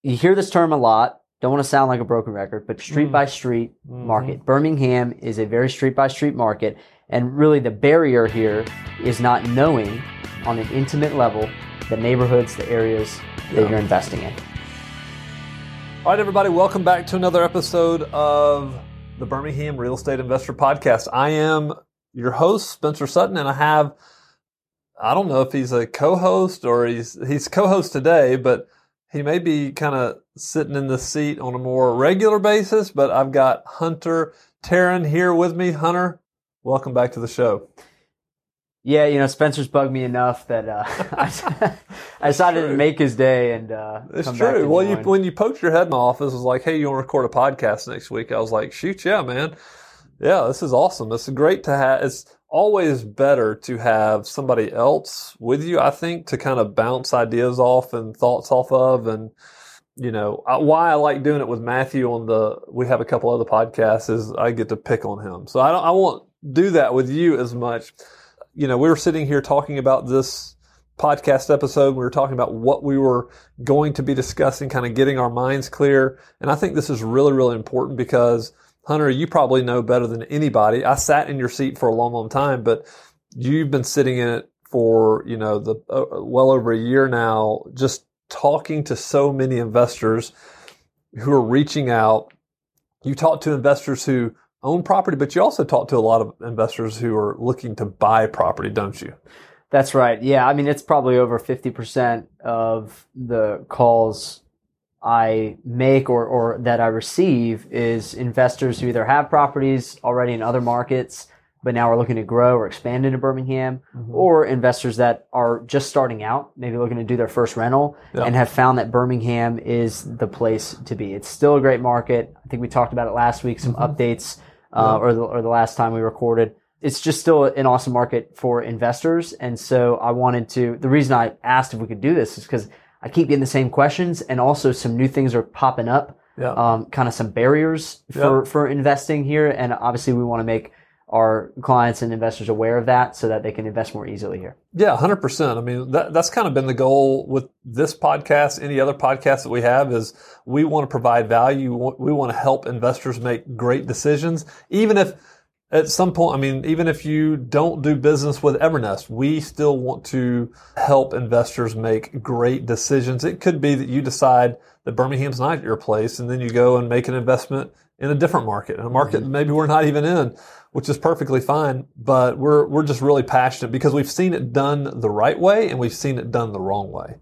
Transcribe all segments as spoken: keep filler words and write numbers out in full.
you hear this term a lot. Don't want to sound like a broken record, but street Mm. by street Mhm. market. Birmingham is a very street by street market. And really the barrier here is not knowing on an intimate level the neighborhoods, the areas that Yeah. you're investing in. All right, everybody, welcome back to another episode of the Birmingham Real Estate Investor Podcast. I am your host, Spencer Sutton, and I have, I don't know if he's a co-host or he's he's co-host today, but he may be kind of sitting in the seat on a more regular basis, but I've got Hunter Taryn here with me. Hunter, welcome back to the show. Yeah, you know, Spencer's bugged me enough that uh, I, I decided true. to make his day and uh, It's come back true. to Well, you, join. when you poked your head in my office, it was like, hey, you want to record a podcast next week? I was like, shoot, yeah, man. Yeah, this is awesome. It's great to have. It's always better to have somebody else with you, I think, to kind of bounce ideas off and thoughts off of. And, you know, I, why I like doing it with Matthew on the, we have a couple other podcasts, is I get to pick on him. So I don't, I won't do that with you as much. You know, we were sitting here talking about this podcast episode. We were talking about what we were going to be discussing, kind of getting our minds clear. And I think this is really, really important because, Hunter, you probably know better than anybody. I sat in your seat for a long, long time, but you've been sitting in it for, you know, the uh, well over a year now, just talking to so many investors who are reaching out. You talk to investors who own property, but you also talk to a lot of investors who are looking to buy property, don't you? That's right. Yeah, I mean, it's probably over fifty percent of the calls I make or, or that I receive is investors who either have properties already in other markets, but now are looking to grow or expand into Birmingham, Mm-hmm. or investors that are just starting out, maybe looking to do their first rental Yeah. and have found that Birmingham is the place to be. It's still a great market. I think we talked about it last week, some Mhm. updates, uh, Yeah. or the, or the last time we recorded. It's just still an awesome market for investors. And so I wanted to, the reason I asked if we could do this is because I keep getting the same questions, and also some new things are popping up, Yeah. um, kind of some barriers for, Yeah. for investing here. And obviously we want to make our clients and investors aware of that so that they can invest more easily here. Yeah, one hundred percent. I mean, that, that's kind of been the goal with this podcast, any other podcast that we have, is we want to provide value. We want, we want to help investors make great decisions. Even if at some point, I mean, even if you don't do business with Evernest, we still want to help investors make great decisions. It could be that you decide that Birmingham's not your place, and then you go and make an investment in a different market, in a market Mm-hmm. maybe we're not even in, which is perfectly fine. But we're we're just really passionate because we've seen it done the right way and we've seen it done the wrong way.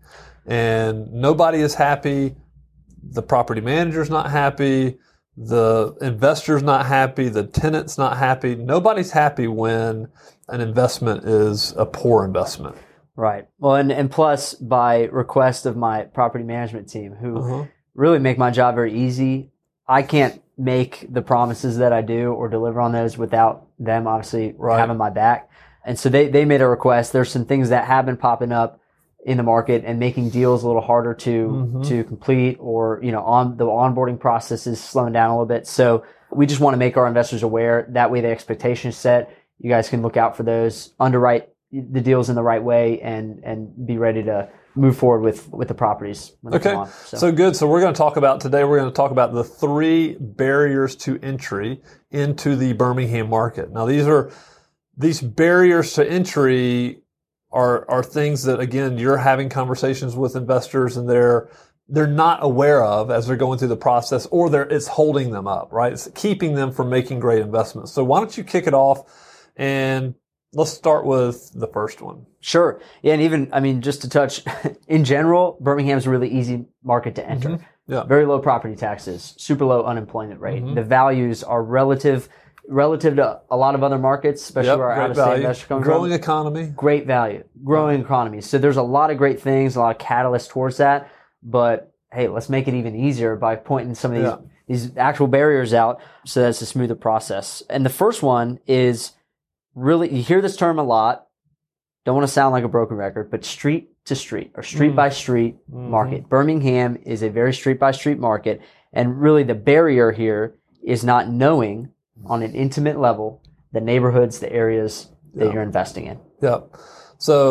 And nobody is happy. The property manager's not happy. The investor's not happy. The tenant's not happy. Nobody's happy when an investment is a poor investment. Right. Well, and, and plus by request of my property management team, who Uh-huh. really make my job very easy. I can't make the promises that I do or deliver on those without them obviously Right. having my back. And so they, they made a request. There's some things that have been popping up in the market and making deals a little harder to, Mhm. to complete, or, you know, on the onboarding process is slowing down a little bit. So we just want to make our investors aware. That way the expectation is set. You guys can look out for those, underwrite the deals in the right way, and, and be ready to move forward with, with the properties when they Okay, come on. so good. So we're going to talk about today, we're going to talk about the three barriers to entry into the Birmingham market. Now, these are, these barriers to entry are, are things that, again, you're having conversations with investors and they're, they're not aware of as they're going through the process, or they're, it's holding them up, right? It's keeping them from making great investments. So why don't you kick it off, and let's start with the first one. Sure. Yeah, and even, I mean, just to touch, in general, Birmingham's a really easy market to enter. Mm-hmm. Yeah. Very low property taxes, super low unemployment rate. Mhm. The values are relative relative to a lot of other markets, especially Yep, where our great out-of-state value. investors come Growing from. economy. Great value, growing economy. So there's a lot of great things, a lot of catalysts towards that. But hey, let's make it even easier by pointing some of these Yeah. these actual barriers out so that it's a smoother process. And the first one is really, you hear this term a lot. Don't want to sound like a broken record, but street to street or street Mm. by street Mhm. market. Birmingham is a very street by street market. And really the barrier here is not knowing on an intimate level the neighborhoods, the areas that Yeah. you're investing in. Yep. So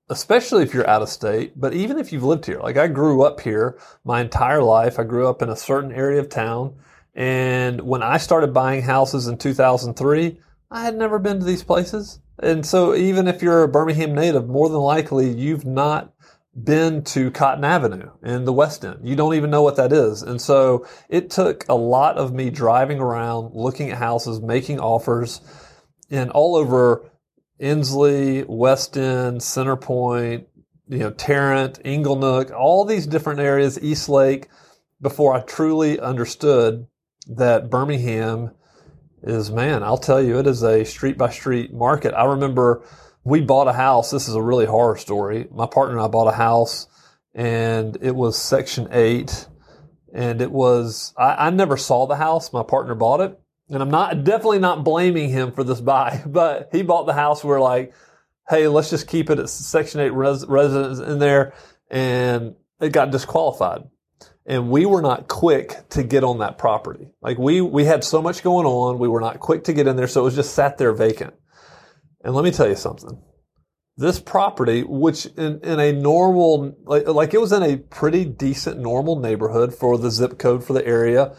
especially if you're out of state, but even if you've lived here. Like I grew up here my entire life. I grew up in a certain area of town. And when I started buying houses in two thousand three, I had never been to these places. And so even if you're a Birmingham native, more than likely you've not been to Cotton Avenue in the West End. You don't even know what that is. And so it took a lot of me driving around, looking at houses, making offers, and all over Inslee, West End, Center Point, you know, Tarrant, Inglenook, all these different areas, East Lake, before I truly understood that Birmingham is, man, I'll tell you, it is a street by street market. I remember we bought a house. This is a really horror story. My partner and I bought a house, and it was Section eight, and it was, I, I never saw the house. My partner bought it, and I'm not, definitely not blaming him for this buy, but he bought the house. We're like, hey, let's just keep it at Section eight res, residents in there, and it got disqualified. And we were not quick to get on that property. Like we, we had so much going on. We were not quick to get in there. So it was just sat there vacant. And let me tell you something. This property, which in, in a normal, like, like it was in a pretty decent normal neighborhood for the zip code for the area,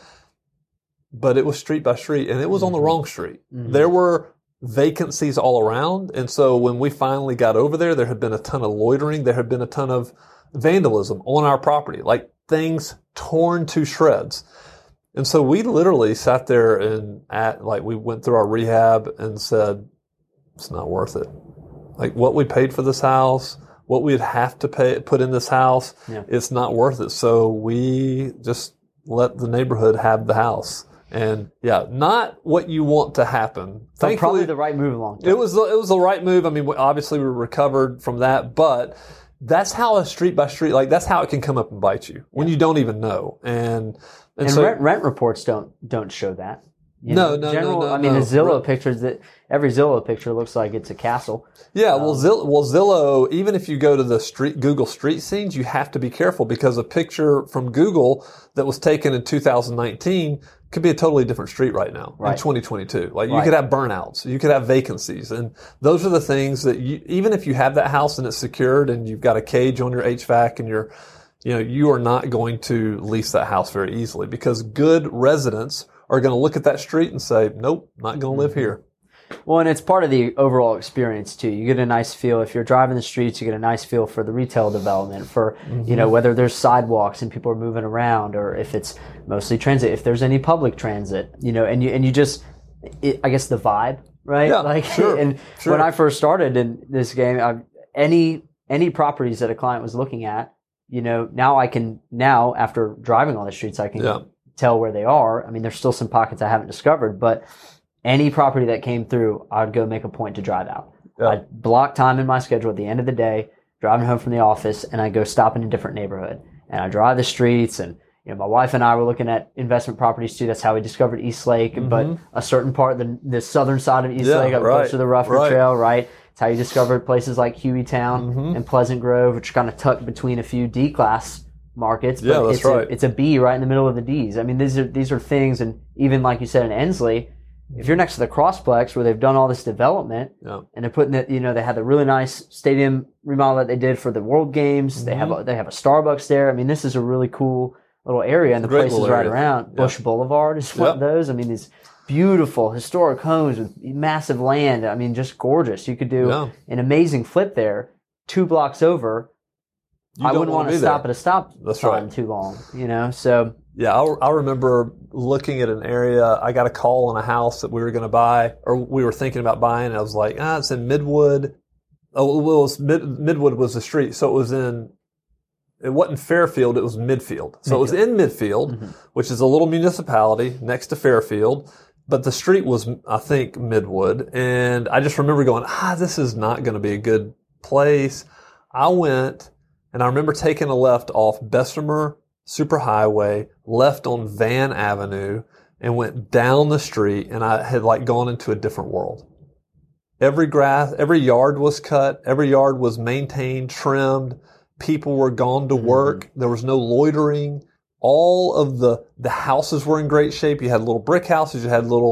but it was street by street and it was mm-hmm. on the wrong street. Mm-hmm. There were vacancies all around. And so when we finally got over there, there had been a ton of loitering. There had been a ton of vandalism on our property, like things torn to shreds. And so we literally sat there and at, like we went through our rehab and said, it's not worth it. Like what we paid for this house, what we'd have to pay, put in this house, yeah. It's not worth it. So we just let the neighborhood have the house. And yeah, not what you want to happen. So probably the right move along. It was, it was the right move. I mean, obviously we recovered from that, but that's how a street by street, like that's how it can come up and bite you when yeah. you don't even know. And, and, and so, rent, rent reports don't, don't show that. You no, know, no, general, no, no. I mean, no. the Zillow pictures that every Zillow picture looks like it's a castle. Yeah, well, um, Zillow, well, Zillow, even if you go to the street Google street scenes, you have to be careful because a picture from Google that was taken in two thousand nineteen could be a totally different street right now right. in twenty twenty-two. Like you right. could have burnouts, you could have vacancies, and those are the things that you, even if you have that house and it's secured and you've got a cage on your H V A C and you're, you know, you are not going to lease that house very easily because good residents are going to look at that street and say, nope, not going to live here. Well, and it's part of the overall experience too. You get a nice feel if you're driving the streets. You get a nice feel for the retail development, for mm-hmm. you know whether there's sidewalks and people are moving around, or if it's mostly transit. If there's any public transit, you know, and you and you just, it, I guess the vibe, right? Yeah, like, sure, and sure. when I first started in this game, I, any any properties that a client was looking at, you know, now I can now after driving on the streets, I can. Yeah. tell where they are. I mean, there's still some pockets I haven't discovered, but any property that came through, I'd go make a point to drive out. Yeah. I'd block time in my schedule at the end of the day, driving home from the office, and I go stop in a different neighborhood. And I drive the streets, and you know, my wife and I were looking at investment properties too. That's how we discovered East Lake, mm-hmm. but a certain part, the, the southern side of East yeah, Lake, up right, close to the Rufford right. Trail, right? It's how you discovered places like Hueytown mm-hmm. and Pleasant Grove, which are kind of tucked between a few D-class markets, but yeah, that's it's, right. a, it's a B right in the middle of the D's. I mean, these are these are things, and even like you said in Inslee, if you're next to the Crossplex where they've done all this development, yeah. and they're putting it, you know, they had the really nice stadium remodel that they did for the World Games. Mm-hmm. They have a, they have a Starbucks there. I mean, this is a really cool little area, and the place is right area. around. Yeah. Bush Boulevard is one yep. of those. I mean, these beautiful historic homes with massive land. I mean, just gorgeous. You could do yeah. an amazing flip there, two blocks over. You I wouldn't want to stop there. at a stop That's sign right. too long, you know. So yeah, I, I remember looking at an area. I got a call on a house that we were going to buy, or we were thinking about buying. And I was like, ah, it's in Midwood. Oh, well, it was Mid, Midwood was the street, so it was in. It wasn't Fairfield; it was Midfield. So Midfield. It was in Midfield, mm-hmm. which is a little municipality next to Fairfield. But the street was, I think, Midwood, and I just remember going, ah, this is not going to be a good place. I went. And I remember taking a left off Bessemer Superhighway, left on Van Avenue, and went down the street, and I had like gone into a different world. Every grass, every yard was cut, every yard was maintained, trimmed. People were gone to work. Mm-hmm. There was no loitering. All of the, the houses were in great shape. You had little brick houses, you had little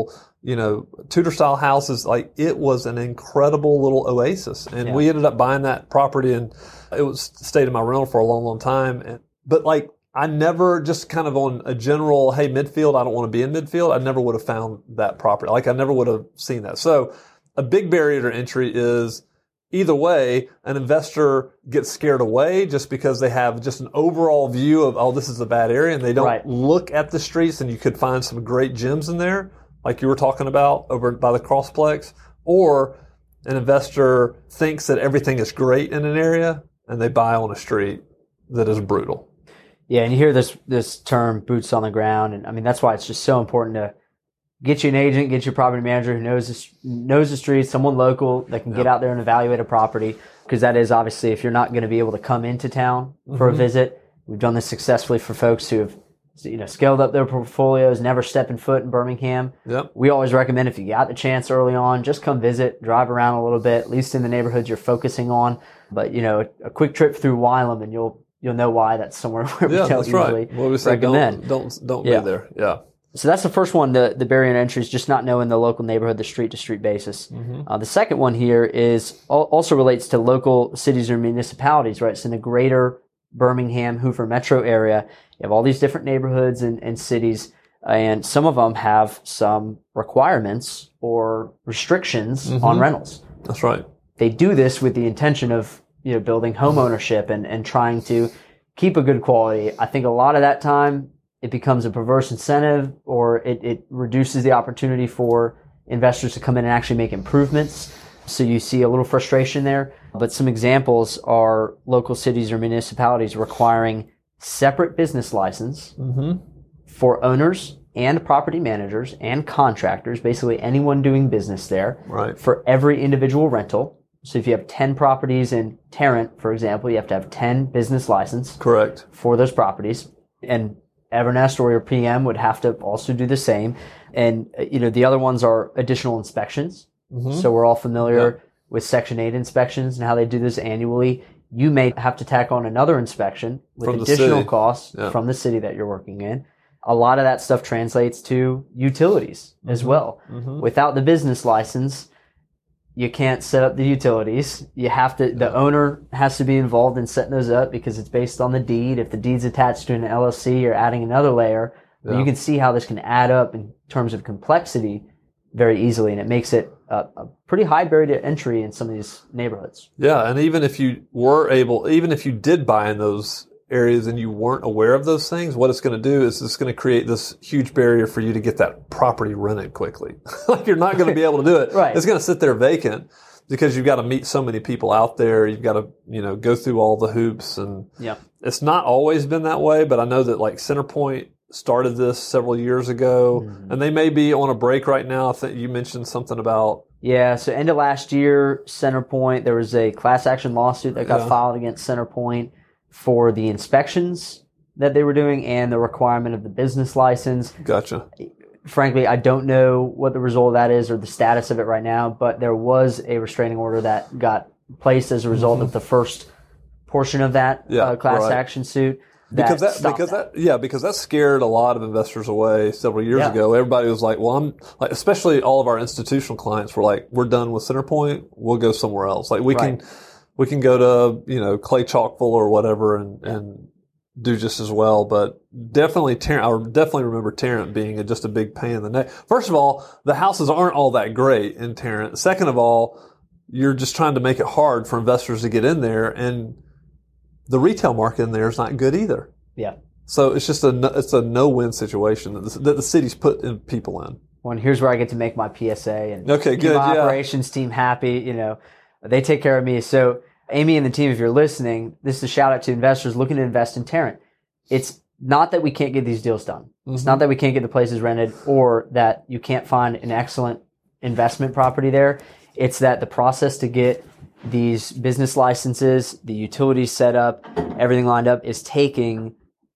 you know, Tudor style houses. Like, it was an incredible little oasis. And Yeah. we ended up buying that property, and it was stayed in my rental for a long, long time. And, but like, I never just kind of on a general, hey, midfield, I don't want to be in midfield. I never would have found that property. Like, I never would have seen that. So a big barrier to entry is either way, an investor gets scared away just because they have just an overall view of, oh, this is a bad area, and they don't Right. look at the streets, and you could find some great gems in there, like you were talking about over by the Crossplex. Or an investor thinks that everything is great in an area, and they buy on a street that is brutal. Yeah, and you hear this this term, boots on the ground, and I mean that's why it's just so important to get you an agent, get your property manager who knows the, knows the streets, someone local that can Yep. get out there and evaluate a property. Because that is obviously, if you're not going to be able to come into town for Mm-hmm. a visit, we've done this successfully for folks who have, you know, scaled up their portfolios, never stepping foot in Birmingham. Yep. We always recommend, if you got the chance early on, just come visit, drive around a little bit, at least in the neighborhoods you're focusing on. But, you know, a quick trip through Wylam, and you'll you'll know why that's somewhere where we Yeah, don't that's usually right. What we say, recommend. don't don't don't Yeah. be there. Yeah. So that's the first one, the, the barrier to entry is just not knowing the local neighborhood, the street-to-street basis. Mm-hmm. Uh, the second one here is al- also relates to local cities or municipalities, right? So in the greater Birmingham, Hoover metro area, you have all these different neighborhoods and, and cities, and some of them have some requirements or restrictions Mm-hmm. on rentals. That's right. They do this with the intention of, you know, building home ownership and, and trying to keep a good quality. I think a lot of that time, it becomes a perverse incentive, or it, it reduces the opportunity for investors to come in and actually make improvements. So you see a little frustration there. But some examples are local cities or municipalities requiring separate business license Mm-hmm. for owners and property managers and contractors, basically anyone doing business there, Right. for every individual rental. So if you have ten properties in Tarrant, for example, you have to have ten business license Correct. for those properties. And Evernest or your P M would have to also do the same. And, uh, you know, the other ones are additional inspections. Mm-hmm. So we're all familiar Yeah. with Section eight inspections and how they do this annually. You may have to tack on another inspection with From the additional city. costs Yeah. from the city that you're working in. A lot of that stuff translates to utilities as well. Mm-hmm. Without the business license, you can't set up the utilities. You have to, the owner has to be involved in setting those up because it's based on the deed. If the deed's attached to an L L C, you're adding another layer. But Yeah. you can see how this can add up in terms of complexity very easily, and it makes it a, a pretty high barrier to entry in some of these neighborhoods. Yeah, and even if you were able, even if you did buy in those areas and you weren't aware of those things, what it's going to do is it's going to create this huge barrier for you to get that property rented quickly. Like, you're not going to be able to do it. Right. It's going to sit there vacant because you've got to meet so many people out there. You've got to, you know, go through all the hoops, and Yeah. it's not always been that way, but I know that like Centerpoint started this several years ago, Mm-hmm. and they may be on a break right now. I think you mentioned something about Yeah, so end of last year, Centerpoint, there was a class action lawsuit that got Yeah. filed against Centerpoint for the inspections that they were doing and the requirement of the business license. gotcha. Frankly, I don't know what the result of that is or the status of it right now, but there was a restraining order that got placed as a result of the first portion of that Mm-hmm. Yeah, uh, class right. action suit. Because that, stopped because that, yeah, because that scared a lot of investors away several years Yeah. ago. Everybody was like, well, I'm like, especially all of our institutional clients were like, we're done with Centerpoint. We'll go somewhere else. Like, we Right. can, we can go to, you know, Clay Chalkville or whatever and, and do just as well. But definitely Tarrant, I definitely remember Tarrant being a, just a big pain in the neck. First of all, the houses aren't all that great in Tarrant. Second of all, you're just trying to make it hard for investors to get in there, and the retail market in there is not good either. Yeah. So it's just a no- it's a no-win situation that the, that the city's put in people in. Well, and here's where I get to make my P S A and Okay, keep good, my yeah. operations team happy. You know, they take care of me. So Amy and the team, if you're listening, this is a shout out to investors looking to invest in Tarrant. It's not that we can't get these deals done. It's Mhm. not that we can't get the places rented or that you can't find an excellent investment property there. It's that the process to get these business licenses, the utilities set up, everything lined up is taking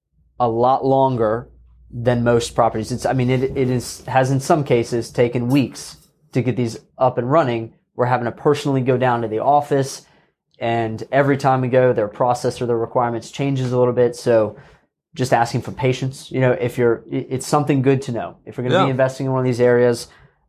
a lot longer than most properties. It's, I mean, it, it is, has in some cases taken weeks to get these up and running. We're having to personally go down to the office, and every time we go, their process or their requirements changes a little bit. So just asking for patience. You know, if you're, it- it's something good to know. If you're going to Yeah. be investing in one of these areas,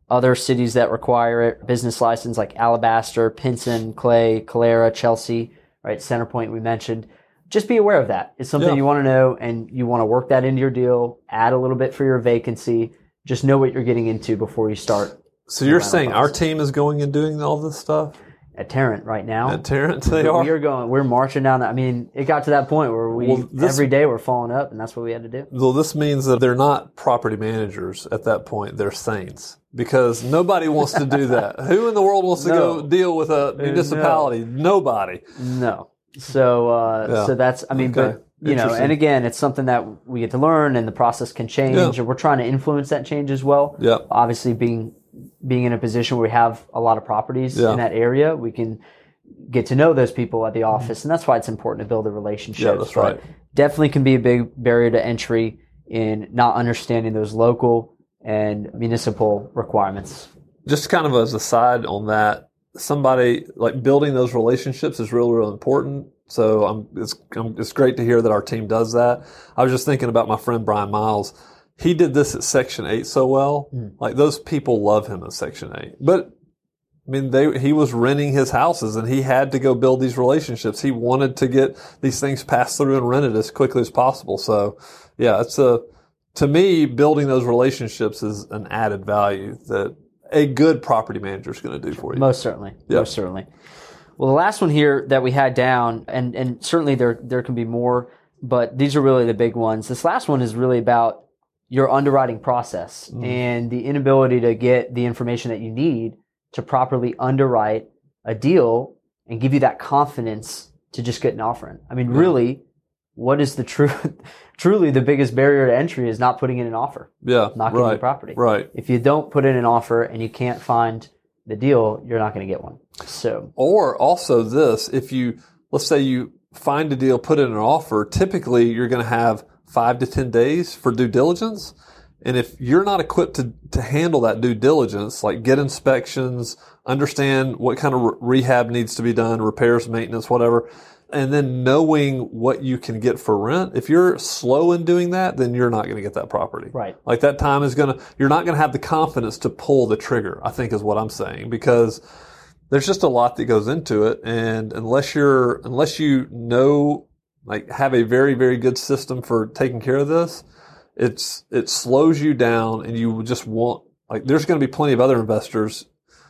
other cities that require it, business license like Alabaster, Pinson, Clay, Calera, Chelsea, right? Centerpoint we mentioned. Just be aware of that. It's something Yeah. you want to know, and you want to work that into your deal, add a little bit for your vacancy. Just know what you're getting into before you start. So you're saying our team is going and doing all this stuff? At Tarrant right now. At Tarrant, they we are? We are going, we're marching down. I mean, it got to that point where we, Well, this- every day we're following up, and that's what we had to do. Well, this means that they're not property managers at that point. They're saints. Because nobody wants to do that. Who in the world wants to No. go deal with a municipality? Nobody. No. So, uh, Yeah. so that's, I mean, Okay. but, you know, Interesting. and again, it's something that we get to learn, and the process can change, Yeah. and we're trying to influence that change as well. Yeah. Obviously, being, being in a position where we have a lot of properties Yeah. in that area, we can get to know those people at the office, and that's why it's important to build a relationship. Yeah, that's right. Definitely can be a big barrier to entry in not understanding those local and municipal requirements. Just kind of as a side on that, somebody like building those relationships is really, really important. So I'm, it's, I'm, it's great to hear that our team does that. I was just thinking about my friend Brian Miles. He did this at Section eight so well. Mm. Like those people love him at Section eight. But I mean, they, he was renting his houses and he had to go build these relationships. He wanted to get these things passed through and rented as quickly as possible. So yeah, it's a, to me, building those relationships is an added value that a good property manager is going to do for you. Most certainly. Yep. Most certainly. Well, the last one here that we had down, and, and certainly there, there can be more, but these are really the big ones. This last one is really about your underwriting process Mm. and the inability to get the information that you need to properly underwrite a deal and give you that confidence to just get an offer in. I mean, Yeah. really, what is the truth? Truly, the biggest barrier to entry is not putting in an offer, Yeah, not getting right, the property. right. If you don't put in an offer and you can't find the deal, you're not going to get one. So, Or also this, if you, let's say you find a deal, put in an offer, typically you're going to have five to ten days for due diligence. And if you're not equipped to, to handle that due diligence, like get inspections, understand what kind of re- rehab needs to be done, repairs, maintenance, whatever, and then knowing what you can get for rent, if you're slow in doing that, then you're not going to get that property. right. Like that time is going to, you're not going to have the confidence to pull the trigger, I think is what I'm saying, because there's just a lot that goes into it. And unless you're, unless you know, like have a very, very good system for taking care of this, it's, it slows you down and you just want, like there's going to be plenty of other investors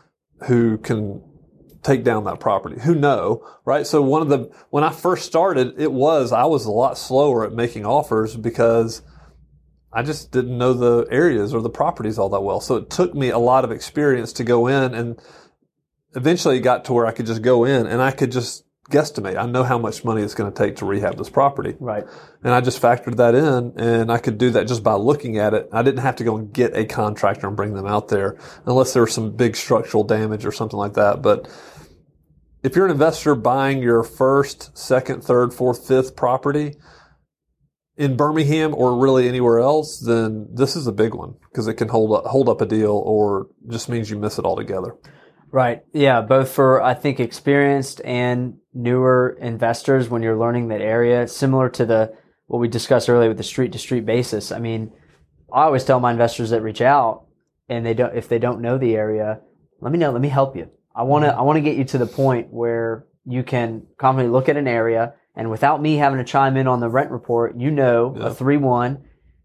who can take down that property, who know, right? So one of the, when I first started, it was, I was a lot slower at making offers because I just didn't know the areas or the properties all that well. So it took me a lot of experience to go in, and eventually it got to where I could just go in and I could just guesstimate. I know how much money it's going to take to rehab this property. Right. And I just factored that in, and I could do that just by looking at it. I didn't have to go and get a contractor and bring them out there unless there was some big structural damage or something like that. But if you're an investor buying your first, second, third, fourth, fifth property in Birmingham or really anywhere else, then this is a big one because it can hold up, hold up a deal or just means you miss it altogether. Right. Yeah. Both for, I think, experienced and newer investors when you're learning that area, similar to the, what we discussed earlier with the street to street basis. I mean, I always tell my investors that reach out and they don't, if they don't know the area, let me know, let me help you. I want to, I want to get you to the point where you can confidently look at an area and without me having to chime in on the rent report, you know, Yeah. a three one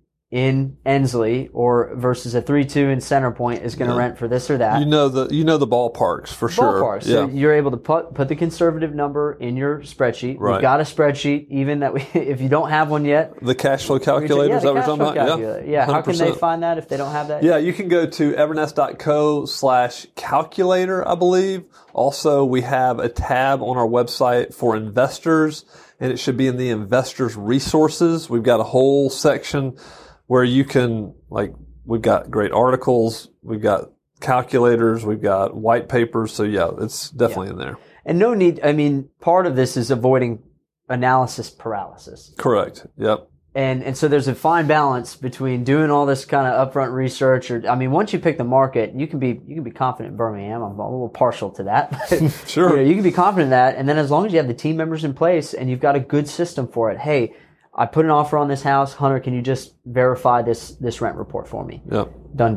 in Ensley or versus a three two in Centerpoint is going to Yeah. rent for this or that. You know the you know the ballparks for sure. Ballpark. So Yeah. you're able to put put the conservative number in your spreadsheet. Right. We've got a spreadsheet, even that we, if you don't have one yet. The cash flow Yeah, calculator, is the that what cash you're flow talking about? calculator. Yeah. How can they one hundred percent. find that if they don't have that? Yeah, you can go to evernest.co slash calculator, I believe. Also, we have a tab on our website for investors, and it should be in the investors resources. We've got a whole section where you can, like, we've got great articles, we've got calculators, we've got white papers. So yeah, it's definitely in there. And no need. I mean, part of this is avoiding analysis paralysis. Correct. Yep. And and so there's a fine balance between doing all this kind of upfront research. Or I mean, once you pick the market, you can be you can be confident in Birmingham. I'm a little partial to that. But, Sure. You know, you can be confident in that. And then as long as you have the team members in place and you've got a good system for it, hey, I put an offer on this house. Hunter, can you just verify this this rent report for me? Yep. Done deal.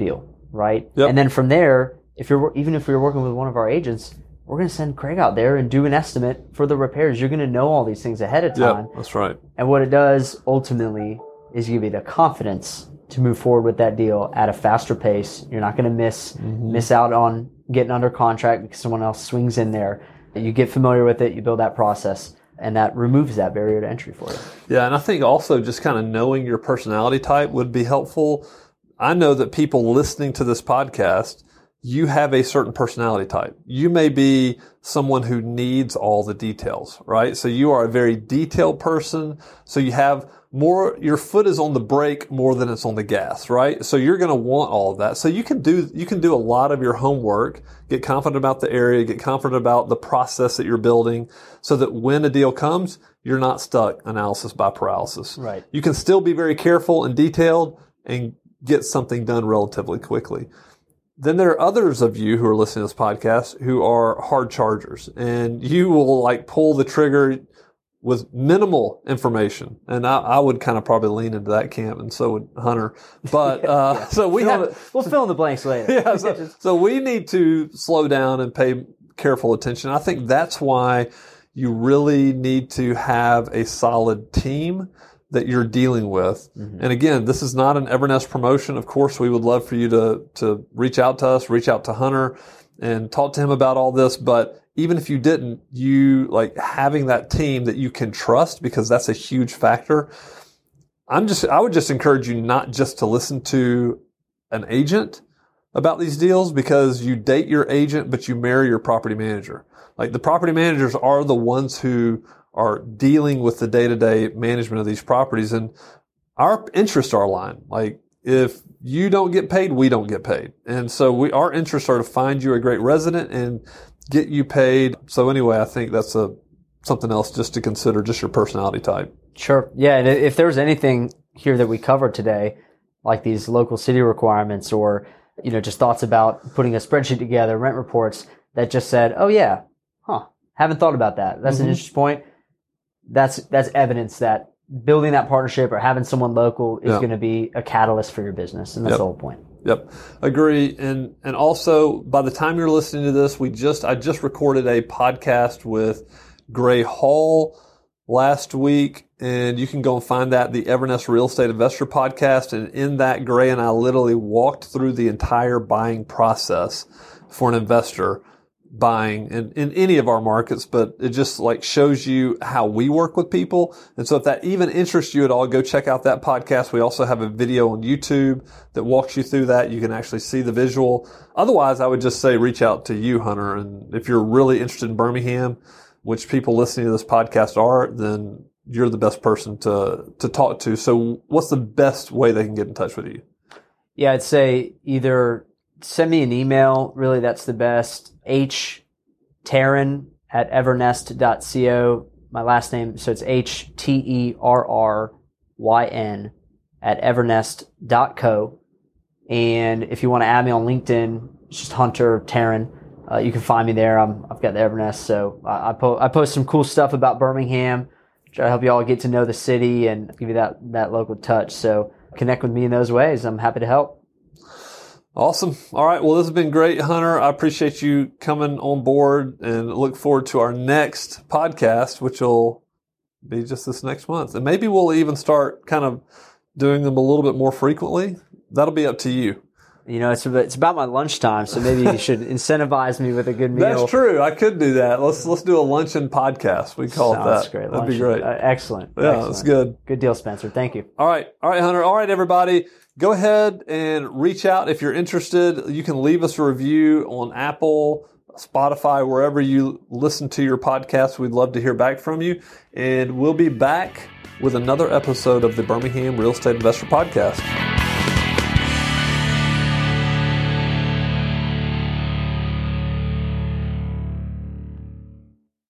right? Yep. And then from there, if you're even if you're working with one of our agents, we're going to send Craig out there and do an estimate for the repairs. You're going to know all these things ahead of time. Yep, that's right. And what it does ultimately is give you the confidence to move forward with that deal at a faster pace. You're not going to miss mm-hmm. miss out on getting under contract because someone else swings in there. You get familiar with it, you build that process, and that removes that barrier to entry for you. Yeah, and I think also just kind of knowing your personality type would be helpful. I know that people listening to this podcast, you have a certain personality type. You may be someone who needs all the details, right? So you are a very detailed person. So you have more, your foot is on the brake more than it's on the gas, right? So you're going to want all of that. So you can do, you can do a lot of your homework, get confident about the area, get confident about the process that you're building so that when a deal comes, you're not stuck analysis by paralysis. Right. You can still be very careful and detailed and get something done relatively quickly. Then there are others of you who are listening to this podcast who are hard chargers, and you will like pull the trigger with minimal information. And I, I would kind of probably lean into that camp, and so would Hunter. But uh, yeah. so we fill have the, we'll fill in the blanks later. Yeah, so, so we need to slow down and pay careful attention. I think that's why you really need to have a solid team that you're dealing with. Mm-hmm. And again, this is not an Evernest promotion. Of course, we would love for you to, to reach out to us, reach out to Hunter and talk to him about all this. But even if you didn't, you like having that team that you can trust, because that's a huge factor. I'm just, I would just encourage you not just to listen to an agent about these deals, because you date your agent, but you marry your property manager. Like the property managers are the ones who are dealing with the day-to-day management of these properties, and our interests are aligned. Like if you don't get paid, we don't get paid. And so we, our interests are to find you a great resident and get you paid. So anyway, I think that's a, something else just to consider, just your personality type. Sure. Yeah. And if there was anything here that we covered today, like these local city requirements or, you know, just thoughts about putting a spreadsheet together, rent reports that just said, oh yeah, huh, haven't thought about that. That's mm-hmm. an interesting point. That's that's evidence that building that partnership or having someone local is yep. going to be a catalyst for your business, and that's yep. the whole point. Yep, agree. And and also, by the time you're listening to this, we just I just recorded a podcast with Gray Hall last week, and you can go and find that, the Evernest Real Estate Investor Podcast. And in that, Gray and I literally walked through the entire buying process for an investor buying in, in any of our markets, but it just like shows you how we work with people. And so if that even interests you at all, go check out that podcast. We also have a video on YouTube that walks you through that. You can actually see the visual. Otherwise, I would just say reach out to you, Hunter. And if you're really interested in Birmingham, which people listening to this podcast are, then you're the best person to, to talk to. So what's the best way they can get in touch with you? Yeah, I'd say either send me an email. Really, that's the best. H Terryn at evernest dot co. My last name, so it's H T E R R Y N at evernest dot co. And if you want to add me on LinkedIn, it's just Hunter Terryn. Uh, you can find me there. I'm, I've got the Evernest, so I, I, po- I post some cool stuff about Birmingham. Try to help you all get to know the city and give you that, that local touch. So connect with me in those ways. I'm happy to help. Awesome. All right. Well, this has been great, Hunter. I appreciate you coming on board and look forward to our next podcast, which will be just this next month. And maybe we'll even start kind of doing them a little bit more frequently. That'll be up to you. You know, it's it's about my lunchtime, so maybe you should incentivize me with a good meal. That's true. I could do that. Let's let's do a luncheon podcast. We call Sounds it that. Great. That'd luncheon. be great. Uh, excellent. Yeah, excellent. that's good. Good deal, Spencer. Thank you. All right. All right, Hunter. All right, everybody. Go ahead and reach out if you're interested. You can leave us a review on Apple, Spotify, wherever you listen to your podcast. We'd love to hear back from you. And we'll be back with another episode of the Birmingham Real Estate Investor Podcast.